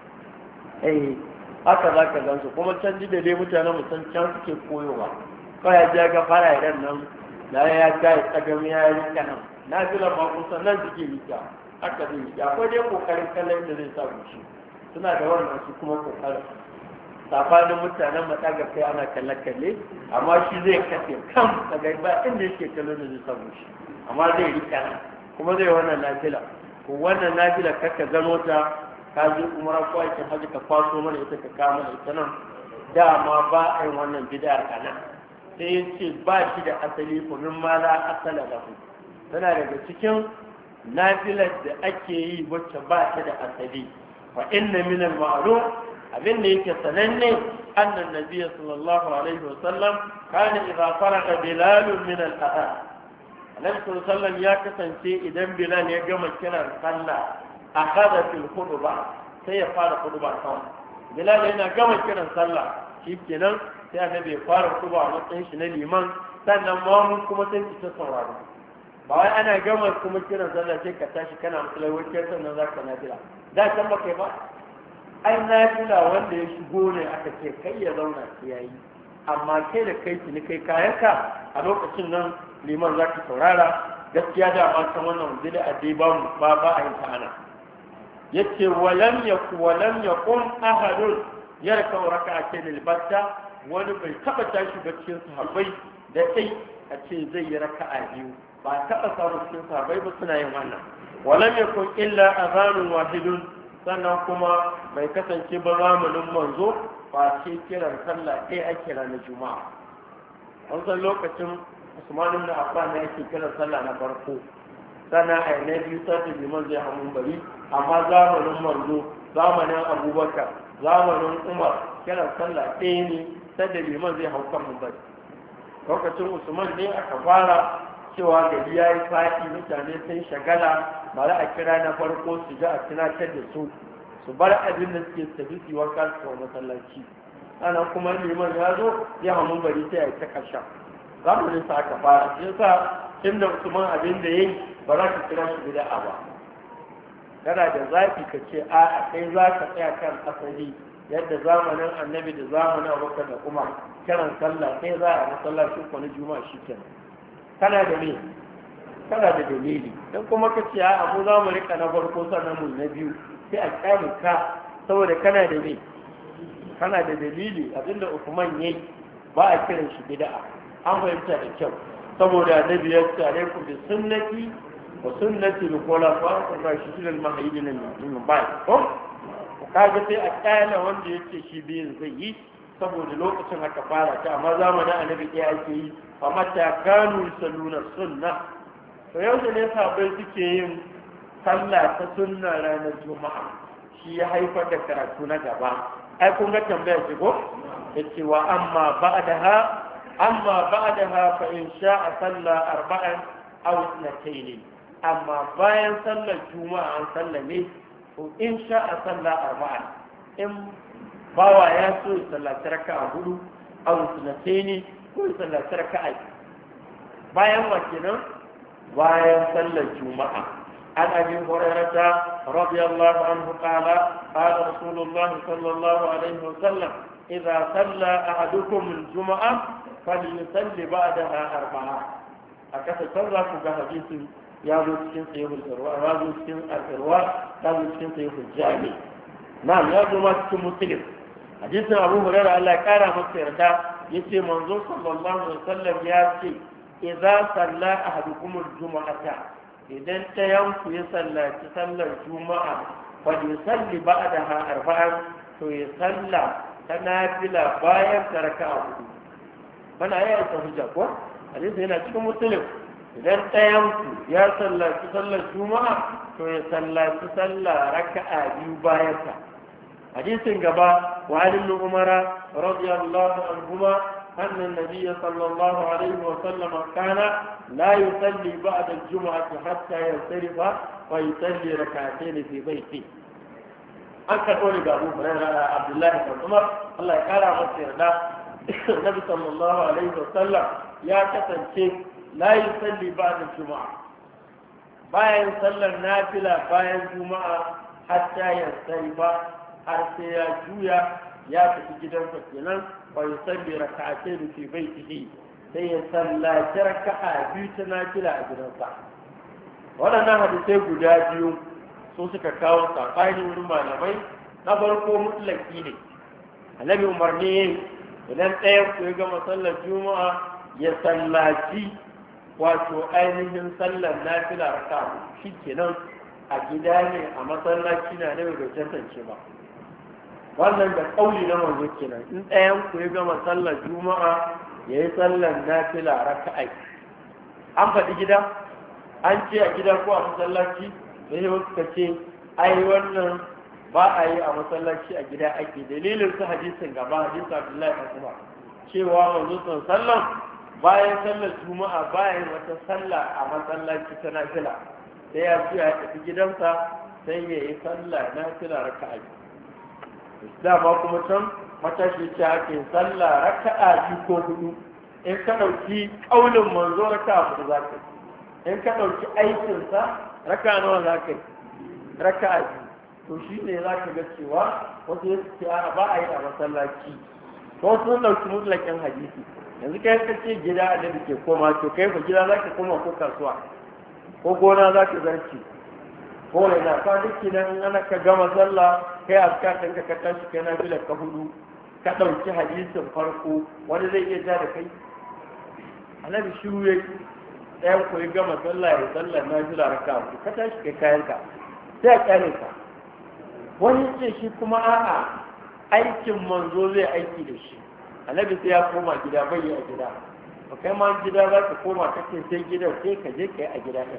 haka za ka gansu kuma can ji da dai mutanen musan can suke koyowa kawai ya ga fara idan nan da ya ga ya tsagami ya yi kanan na fi lamba kusan nan suke rika haka zai rika akwai dai kokarin kallon da zai sa gushi suna da wannan su kuma kokarin safanin mutanen matsagar kai ana kalle-kalle amma shi zai kafe kan daga ba inda yake kallon da zai sa gushi amma zai rika nan kuma zai wannan nafila ko wannan nafila kaka gano ta ka je umara ko aikin haji ka kwaso mana ita ka kawo mana ita nan dama ba a yin wannan bid'ar a nan sai ya ce ba shi da asali ko min ma la asala lahu tana daga cikin nafilar da ake yi wacce ba ta da asali fa inna min al ma'ruf abin da yake sananne annan nabiy sallallahu alaihi wasallam kana idza faraqa bilal min al adhan annabi sallallahu alaihi wasallam ya kasance idan bilal ya gama kiran sallah akhadha fil khutba sai ya fara khutba kawai bilal yana gama kiran sallah shikenan sai annabi ya fara khutba a matsayin shi na liman sannan mamun kuma sai ki sauraro ba wai ana gama kuma kiran sallah sai ka tashi kana musulawar sannan zaka nafila da can ba kai ba ai nafila wanda ya shigo ne aka ce kai ya zauna sai yayi amma kai da kai tuni kai kayanka a lokacin nan liman zaka saurara gaskiya da ma san wannan bid'a dai ba a yin ta ana yace walam yaqum ahadun yarka rak'atayn al-batta wani bai taba tashi ba cikin sahabbai da sai a ce zai yi raka'a biyu ba taba samu cikin sahabbai ba suna yin wannan walam yakun illa adhanun wahidun sannan kuma bai kasance ba zamanin manzo ba ce kiran sallah ɗaya ake ranar juma'a an san lokacin Usman ibn Affan ne yake kiran sallah na farko sana a na biyu sanda liman zai hamun bari amma zamanin manzo zamanin abubakar zamanin umar kiran sallah ɗaya ne sanda liman zai hau kan bari lokacin usman ne aka fara cewa gari ya yi faɗi mutane sun shagala bari a kira na farko su ga a tunatar da su bar abin da suke tafi su wanka su kawo masallaci ana kuma liman ya zo ya hamun bari sai ya ta kasha zamanin sa aka fara shi yasa inda usman abin da yayi ba za ka kira shi bid'a ba kana da zafi ka ce a kai za ka tsaya kan asali yadda zamanin annabi da zamanin abubakar da umar kiran sallah sai za a masallaci ko na juma'a shikenan kana da me kana da dalili dan kuma ka ce a mu za mu rika na farko sannan mu na biyu sai a kyale ka saboda kana da me kana da dalili abinda Uthman yayi ba a kiran shi bid'a an fahimta da kyau saboda annabi ya ce alaikum bi sunnati wa sunnati al-khulafa ar-rashidin al-mahdiyyin min ba'd ko kaga sai a kyale wanda yake shi biyin zai yi saboda lokacin aka fara ta amma zamanin annabi ɗaya ake yi amma ta kanu salluna sunna to yau da ne sabai suke yin sallah ta sunna ranar juma'a shi ya haifar da karatu na gaba ai kun ga tambayar shi ko yace wa amma ba'daha fa in sha'a salla arba'an aw ithnatayn amma bayan sallar juma'a an sallame to in sha'a salla arba'an in bawa ya so ya sallaci raka'a hudu aw ithnatayn ko ya sallaci raka'a bayan wa kenan bayan sallar juma'a عن أبي هريرة رضي الله عنه قال قال رسول الله صلى الله عليه وسلم إذا صلى أحدكم الجمعة فليصلي بعدها أربعة أكثر صلى في حديث يابو سكين سيف الإرواء يابو سكين الإرواء يابو سكين سيف الجامع نعم يابو ما سكين مسلم حديث أبو هريرة الله كان مصيرتا يسي منظور صلى الله عليه وسلم ياتي إذا صلى أحدكم الجمعة idan ta yanku ya sallaci sallar juma'a wadda ya salli ba da ha arba'an to ya salla ta nafila bayan taraka a hudu bana ya yi hujja ko hadisi yana cikin musulun idan ta yanku ya sallaci sallar juma'a to ya sallaci sallar raka'a biyu bayan ta hadisin gaba wa ibn umara radiyallahu anhuma أن النبي صلى الله عليه وسلم كان لا يصلي بعد الجمعة حتى ينصرف ويصلي ركعتين في بيته. أنك تقول أبو هريرة عبد الله بن عمر الله يقال مصير النبي صلى الله عليه وسلم يا كتنشيك لا يصلي بعد الجمعة bayan sallar nafila bayan juma'a hatta yansarifa har sai ya juya ya tafi gidansa kenan wa yusalli rak'atayn fi baytihi sai ya sallaci raka'a biyu ta nafila a gidansa waɗannan hadisai guda biyu su suka kawo saɓani wurin malamai na farko mutlaki ne annabi umarni yayi idan ɗayan ku ya gama sallar juma'a ya sallaci wato ainihin sallar nafila raka'a shi kenan a gida ne a masallaci na bai tantance ba wannan da kauli na manzo kenan in ɗayan ku ya gama sallar juma'a ya yi sallar nafila raka'a an faɗi gida an ce a gida ko a masallaci da yi wasu ka ce ai wannan ba a yi a masallaci a gida ake dalilin su hadisin gaba hadisin abdullahi ibn umar cewa manzo sallan bayan sallar juma'a bayan wata sallah a masallaci ta nafila sai ya ya tafi gidansa sai ya yi sallah nafila raka'a dama kuma can matashi ce ake sallah raka'a biyu ko hudu in ka ɗauki ƙaunin manzo raka'a hudu za ka in ka ɗauki aikinsa raka'a nawa za ka yi raka'a biyu to shi ne za ka ga cewa wasu ya ce a ba a yi a masallaci ko sun ɗauki mutlakin hadisi yanzu kai ka ce gida a da ke koma to kai fa gida za ka koma ko kasuwa ko gona za ka zarce ko yana ka duk nan ana ka gama sallah kai askar ɗinka ka tashi kai na filar ka hudu ka ɗauki hadisin farko wani zai iya ja da kai annabi shiru ya ɗayan ku ya gama sallah ya sallah na fila raka ka tashi kai kayanka sai a kyale ka wani ce shi kuma a'a aikin manzo zai aiki da shi annabi sai ya koma gida bai yi a gida ba kai ma gida za ka koma kake sai gidan sai ka je kai a gida ɗin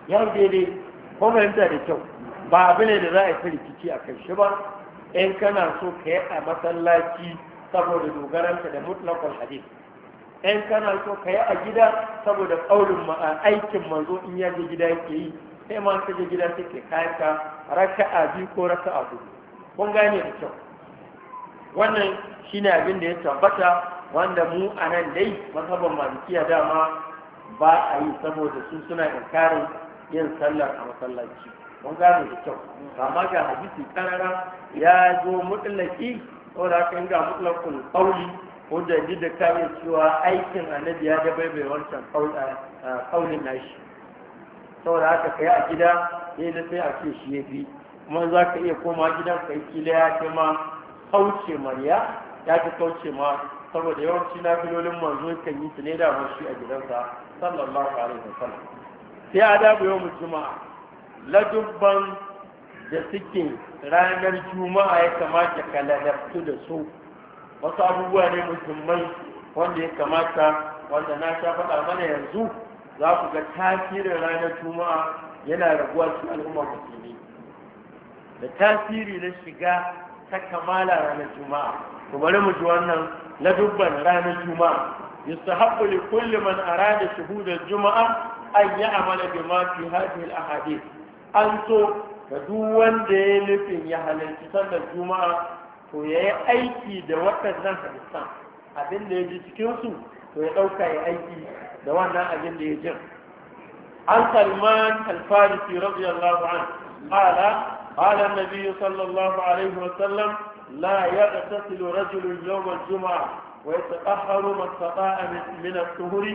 ya daidai ko fahimta da kyau ba abu ne da za a yi rikici a kai shi ba in kana so ka yi a masallaci saboda dogaranta da mutlaqul hadith in kana so ka yi a gida saboda kaulin aikin manzo in ya je gida yake yi sai ma ka je gida sai ke kayan ka raka'a biyu ko raka'a hudu kun gane da kyau wannan shine abin da ya tabbata wanda mu a nan dai mazhaban malikiya dama ba a yi saboda su suna inkarin yin sallar a masallaci mun gane da kyau amma ga hadisi karara ya zo mutlaki saboda haka ga mutlaqul qawli ko da da kare cewa aikin annabi ya da bai wancan kaulin nashi saboda haka kai a gida sai da sai a ce shi yafi kuma za ka iya koma gidan kai kila ya ce ma kauce mariya ya ta kauce ma saboda yawanci na filolin manzo kan yi su ne da shi a gidansa sallallahu alaihi wasallam sai adabu yawmul juma'a ladubban da suke ranar juma'a ya kamata ka ladabtu da su wasu abubuwa ne muhimmai wanda ya kamata wanda na sha faɗa mana yanzu za ku ga tasirin ranar juma'a yana raguwa cikin al'ummar musulmi da tasiri na shiga ta kamala ranar juma'a ku bari mu ji wannan ladubban ranar juma'a yustahabbu li kulli man arada shuhud al-juma'a an ya'mala bima fi hadhihi al-ahadith an so ga duk wanda ya nufin ya halarci sallar juma'a to ya yi aiki da waɗannan hadisan abin da ya ji cikinsu to ya ɗauka ya aiki da wannan abin da ya ji an salman alfarisi radiyallahu an قال النبي صلى الله عليه وسلم لا يغتسل رجل يوم الجمعة ويتطهر ما استطاع من الطهور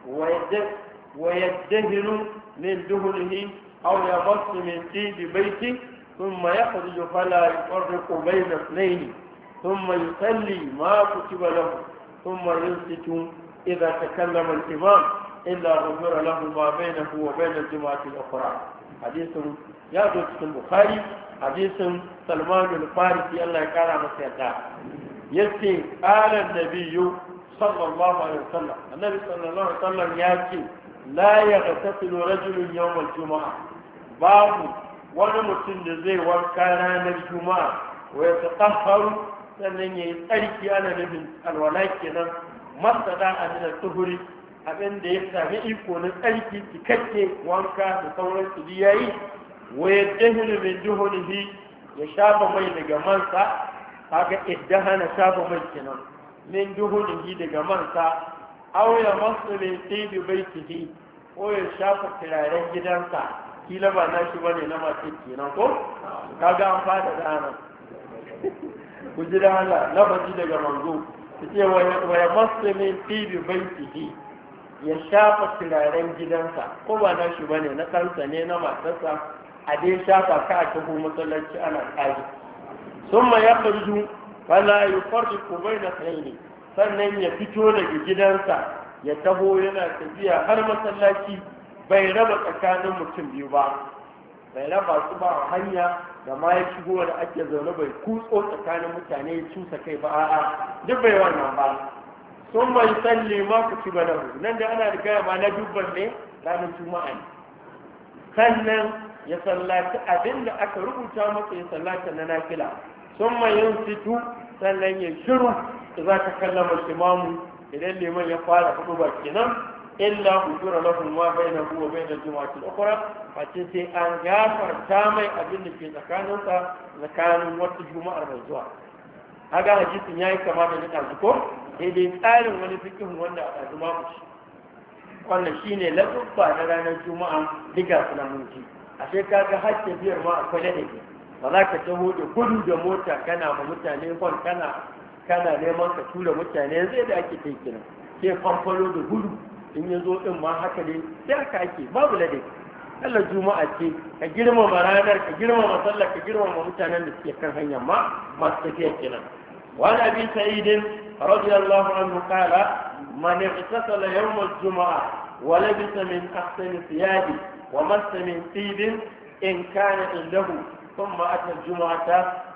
ويدهن من دهنه أو يمص من طيب بيته ثم يخرج فلا يفرق بين اثنين ثم يصلي ما كتب له ثم ينصت إذا تكلم الإمام إلا غفر له ما بينه وبين الجماعة الأخرى حديث يأتي في البخاري حديث سلمان الفارسي الله يكرم مسيحه يأتي قال النبي صلى الله عليه وسلم النبي صلى الله عليه وسلم يأتي لا يغتسل رجل يوم الجمعة باب wani mutum da zai wanka ranar juma'a wa ya taƙaharu sannan ya yi tsarki ana nufin alwala kenan masada a nuna tuhuri abin da ya sami iko na tsarki cikakke wanka da sauran su ya yi wa ya dahilu min duhunihi ya shafa mai daga mansa kaga iddahana shafa mai kenan min duhunihi daga mansa aw ya masu min tibi baitihi ko ya shafa turaren gidansa kila ba na shi bane na mace kenan ko kaga an fada da ana ku ji da Allah lafazi daga manzo ce wa ya masu min tibi baitihi ya shafa turaren gidansa ko ba na shi bane na kansa ne na matarsa a dai shafa ka a taho masallaci ana kaji summa ya farju wala yufarriqu baina thayni sannan ya fito daga gidansa ya taho yana tafiya har masallaci bai raba tsakanin mutum biyu ba bai raba su ba a hanya da ma ya shigo da ake zaune bai kutso tsakanin mutane ya cusa kai ba a'a duk bai wannan ba sun bai salli ma ku ci bana nan da ana da gaya ma na dubban ne ranar juma'a ne sannan ya sallaci abin da aka rubuta masa ya sallata na nafila sun mai yin situ sannan ya shiru da za ta kallama imamu idan liman ya fara hudu ba kenan illa hujura lahu ma bainahu wa bainal jumu'ati al-ukhra face sai an gafarta mai abin da ke tsakaninsa tsakanin wata juma'ar mai zuwa kaga hadisin yayi kama da nika ko dai tsarin wani fikin wanda a tsuma mu shi wannan shine ladubba na ranar juma'a diga sunan mutum ashe kaga har tafiyar ma akwai ladabi ba za ka taho da gudu da mota kana ma mutane hon kana neman ka tura mutane zai da ake kai kiran sai fanfalo da gudu in ya zo din ma haka ne sai aka ake babu ladabi Allah juma'a ce ka girmama ranar ka girmama sallar ka girmama mutanen da suke kan hanyar ma masu tafiya kenan wani abi sa'idin radiyallahu anhu qala man igtasala yawm al-jum'a wa labisa min ahsani thiyabi wa massa min tibin in kana indahu ثم أتى الجمعة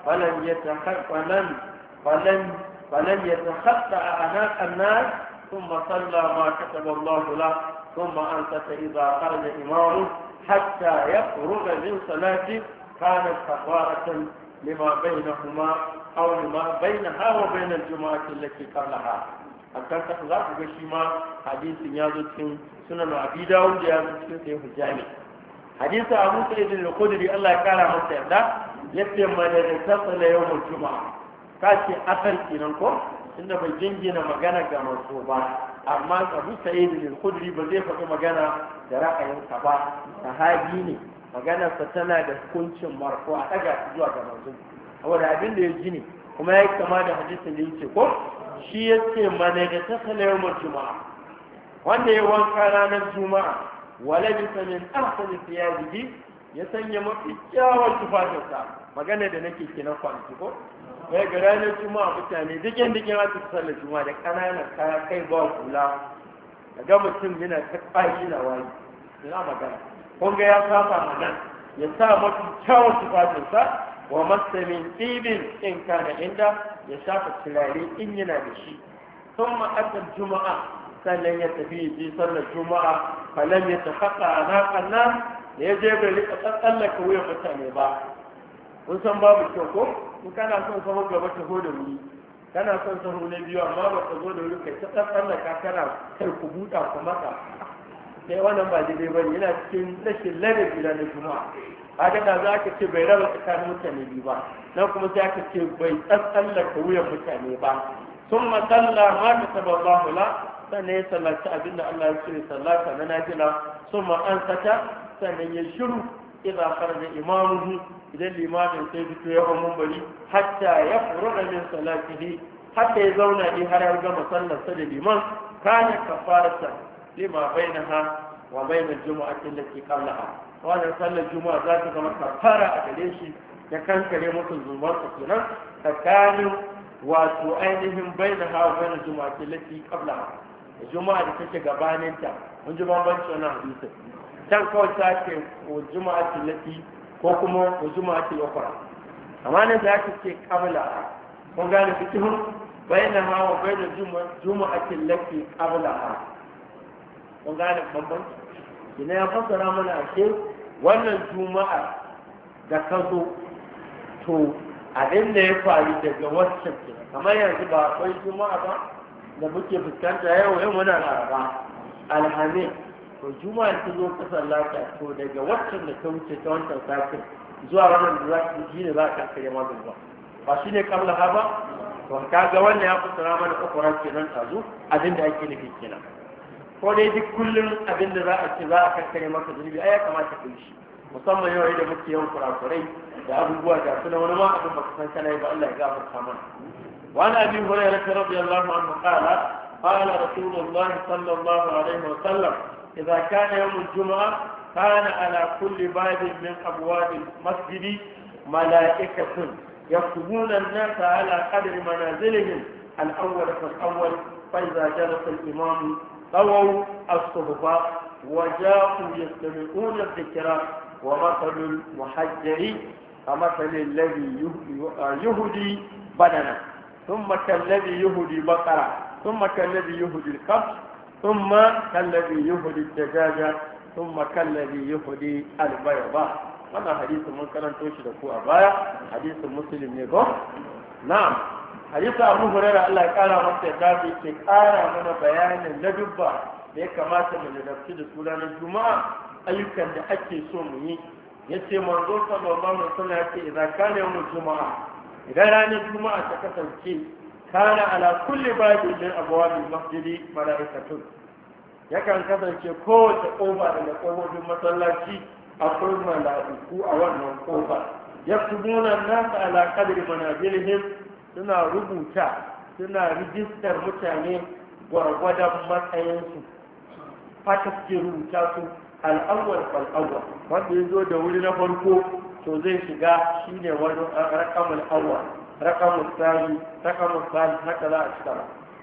فلن يتخطى أعناق الناس ثم صلى ما كتب الله له ثم أنصت إذا خرج إمامه حتى يخرج من صلاته كانت كفارة لما بينهما أو لما بينها وبين الجمعة التي قبلها. akan kasa za ku ga shi ma hadisin ya zo cikin sunan Abi Dawud ya zo cikin Sahih Jami. Hadisi Abu Sa'id al-Khudri Allah ya kara masa yarda yace mana da tasala yawmul juma'a kace asal kinan ko inda bai jingina magana ga manzo ba amma Abu Sa'id al-Khudri ba zai faɗi magana da ra'ayinsa ba sahabi ne maganarsa tana da hukuncin marfu a daga zuwa ga manzo saboda abin da ya ji ne kuma ya kama da hadisin da yake ko shi yace mana da tasala yawmul juma'a wanda ya wanka ranar juma'a walabisa min ahsani thiyabihi ya sanya mafi kyawun tufafinsa magana da nake kenan kwanci ko ya ga ranar juma'a mutane dikin aka sallar juma'a da ƙananan kaya kai ba kula ga mutum yana ta ƙashi na wani ina magana kun ga ya saba magana ya sa mafi kyawun tufafinsa wa masamin ɗibin in kana inda ya shafa turare in yana da shi sun ma'asar juma'a sannan ya tafi ji sallar juma'a falam ya tafaka a naƙan nan da ya je bai rika tsallaka wuyan mutane ba kun san babu kyau ko in kana son sahu gaba ta zo da wuri kana son sahu na biyu amma ba ka zo da wuri kai ta tsallaka kana kai ku buɗa ku maka sai wannan ba daidai ba ne yana cikin rashin ladabi na juma'a kaga da za ka ce bai raba tsakanin mutane biyu ba nan kuma sai aka ce bai tsallaka wuyan mutane ba sun masalla ma ta taba Allahu la sannan ya sallaci abinda Allah ya ce sallata na nafila sun ma'ansata sannan ya shiru idan faraja imamuhu idan limamin sai fito ya hau mumbari hatta ya furada min salatihi hatta ya zauna ne har ya gama sallarsa da liman kana kafarata lima bainaha wa bainal jumu'ati allati qablaha wannan sallar juma'a za ta zama kafara a gare shi ya kankare musu zumarsa kenan tsakanin wato ainihin bainaha wa bainal jumu'ati allati qablaha juma'a da take gabaninta mun ji bambanci wannan hadisi can kawai ta ce wa juma'a lati ko kuma wa juma'a ukhra amma ne da ake ce qabla kun gane fikihun bainaha wa bainal juma'a lati qablaha kun gane bambanci ina ya fassara mana ake wannan juma'a da ka zo to abin da ya faru daga waccan kenan kamar yanzu ba akwai juma'a ba da muke fuskanta yau muna laraba alhamis to juma'a ta zo kasar lafiya to daga waccan da ta wuce ta wancan satin zuwa wannan da za ki ji ne za ka kare magana ba shi ne kamla ha ba to kaga wannan ya fassara mana kokoran kenan tazo abin da ake nufi kenan ko dai duk kullum abin da za a ce za a kankare maka zunubi ai ya kamata ka yi shi musamman yau da muke yawan kurakurai da abubuwa da suna wani ma abin baka san kana yi ba Allah ya gafarta mana وعن أبي هريرة رضي الله عنه قال قال رسول الله صلى الله عليه وسلم إذا كان يوم الجمعة كان على كل باب من أبواب المسجد ملائكة يكتبون الناس على قدر منازلهم الأول فالأول فإذا جلس الإمام طووا الصحفة وجاءوا يستمعون الذكر ومثل المحجر كمثل الذي يهدي بدنه ثم كالذي يهدي بقرة ثم كالذي يهدي الكبش ثم كالذي يهدي الدجاجة ثم كالذي يهدي البيضة wannan hadisin mun karanto shi da ku a baya hadisin muslim ne ko na'am hadisin Abu Hurairah Allah ya kara masa yadda yake kara mana bayanin ladubba da ya kamata mu ladabci da su ranar juma'a ayyukan da ake so mu yi yace manzo sallallahu alaihi wasallam yace idan kana yawmul juma'a idan ranar juma'a ta kasance kana ala kulli babin min abwabil masjidi mala'ikatun yakan kasance kowace kofa daga kofofin masallaci akwai mala'iku a wannan kofa yaktubuna an-nas ala qadri manazilihim suna rubuta suna rijistar mutane gwargwadon matsayinsu haka suke rubuta su al'awwal fal'awwal wanda ya zo da wuri na farko to zai shiga shine wani rakamul awwal rakamul thani rakamul thalith haka za a shiga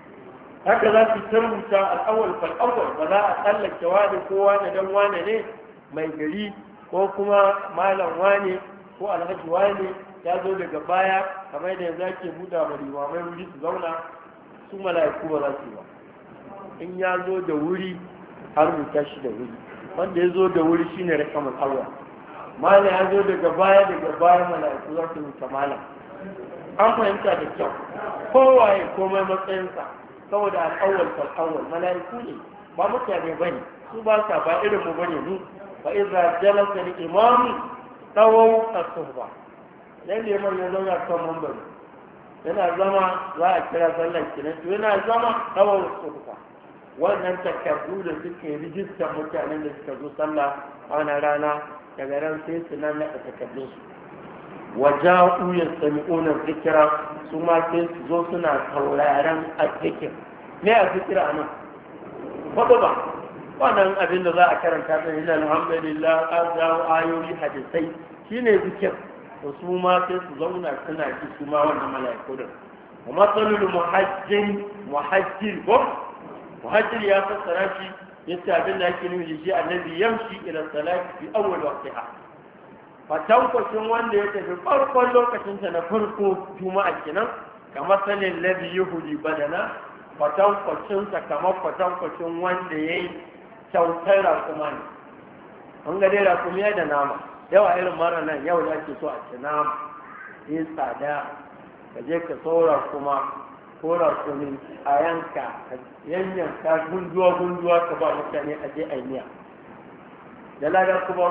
haka za su rubuta al'awwal fal'awwal ba za a tsallake wani ko wani dan wani ne mai gari ko kuma malam wani ko alhaji wani ya zo daga baya kamar da yanzu ake buɗa ma limamai wuri su zauna su mala'iku ba za su yi ba in ya zo da wuri har rubuta shi da wuri wanda ya zo da wuri shine rakamul awwal malam ya zo daga baya mala'iku za su mutu malam an fahimta da kyau kowaye komai matsayinsa saboda al'awwal fal'awwal mala'iku ne ba mutane bane su ba sa ba irin mu bane mu fa idza jalasa al-imam tawaw as-suhba lalle man ya zauna kan mambari yana zama za a kira sallar kinan to yana zama tawaw as-suhba wannan takardu da suke rijistar mutanen da suka zo sallah a wannan rana daga ran sai su nan na takardun su waja'u yastami'una dhikra su ma sai su zo suna sauraron azzikir me azzikira anan ba wannan abin da za a karanta da ina alhamdulillah azawu ayoyi hadisai shine zikir to su ma sai su zauna suna ji su ma wannan mala'iku din wa matsalul muhajjir ko muhajjir ya fassara shi yace abin da yake nufi shi annabi yamshi ila salati fi awwal waqtiha fatankwacin wanda ya tafi farkon lokacinta na farko juma'a kenan kamar sanin labi yahudi badana kwatankwacinsa kamar kwatankwacin wanda ya yi kyautar rakuma ne an ga dai rakumi ya da nama yawa irin mara nan yau da ake so a ci nama yi tsada ka je ka saura kuma ko rakumi a yanka yanyanka gunduwa ka ba mutane a je a miya da lada kuma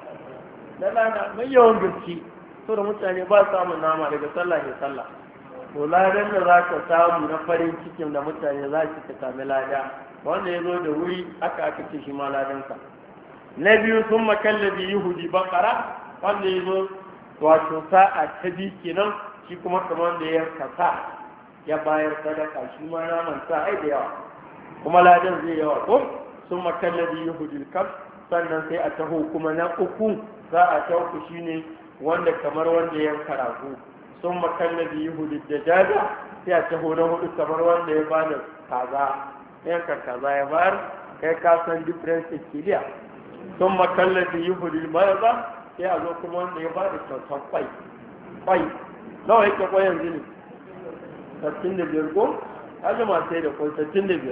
da lada mai yawan gaske so da mutane ba samun nama daga sallah ne sallah to ladan da za ka samu na farin cikin da mutane za su ka sami lada wanda ya zo da wuri aka ce shi ma ladansa na biyu sun makallabi yahudi bakara wanda ya zo wato sa'a ta biyu kenan shi kuma kamar da ya kasa ya bayar sadaka shi ma naman sa ai da yawa kuma ladan zai yawa ko sun makallabi yahudi kaf sannan sai a taho kuma na uku za a ta uku shine wanda kamar wanda ya karago sun makallabi yahudi da jaja sai a taho na hudu kamar wanda ya bada kaza yanka kaza ya bayar kai ka san difference kiliya sun makallabi yahudi mayaza sai a zo kuma wanda ya bada kyautar kwai nawa yake kwai yanzu ne 65 ko ajima sai da kwai 65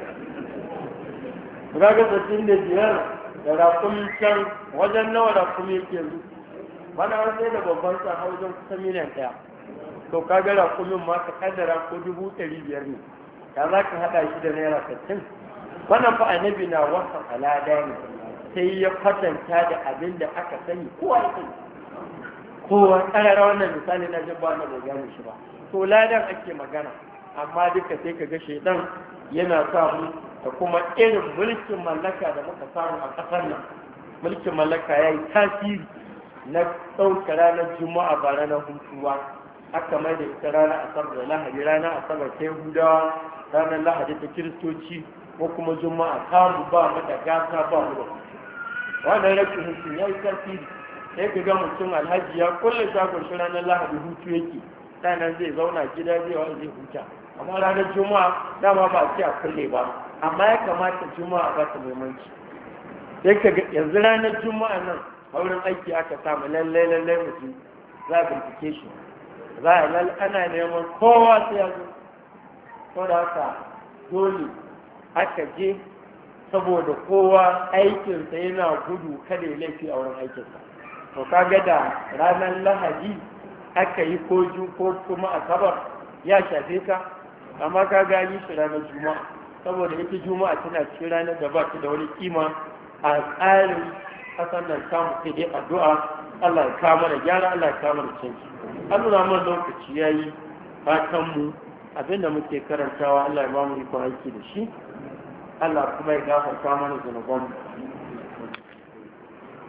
ga 65 da rakumi can wajen nawa rakumi yake yanzu bana an sai da babban sa wajen kusan miliyan 1 to ka ga rakumin ma ka kaddara ko 500 ne ya za ka haɗa shi da naira 60 wannan fa annabi na wasa alada ne sai ya kwatanta da abin da aka sani kowa ya sani kowa ƙarara wannan misali na jin ba na bai gane shi ba to ladan ake magana amma duka sai ka ga shaidan yana sa mu da kuma irin mulkin mallaka da muka samu a ƙasar nan mulkin mallaka ya yi tasiri na ɗauka ranar juma'a ba ranar hutuwa aka mai da ita ranar asabar da lahadi ranar asabar ta yahudawa ranar lahadi ta kiristoci ko kuma juma'a samu ba mu da gasa ba mu da wannan rashin hutu ya yi tasiri sai ka ga mutum alhaji ya kulle shagon shi ranar lahadi hutu yake sannan zai zauna gida zai wani zai huta amma ranar juma'a dama ba a ce a kulle ba amma ya kamata juma'a ba ta muhimmanci sai ka ga yanzu ranar juma'a nan a wurin aiki aka samu lallai mutum za a bincike shi za a ana neman kowa sai ya zo ko da haka dole aka je saboda kowa aikinsa yana gudu kada ya laifi a wurin aikinsa to kaga da ranar lahadi aka yi ko kuma asabar ya shafe ka amma ka gani shi ranar juma'a saboda ita juma'a tana cikin ranar da ba ta da wani kima a tsarin kasan nan samu sai dai addu'a Allah ya kama da gyara Allah ya kama da canji an nuna mana lokaci yayi fatan mu abinda muke karantawa Allah ya ba mu ikon aiki da shi Allah kuma ya gafarta mana zunuban mu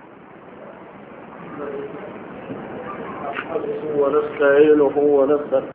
ونستعينه ونستغفره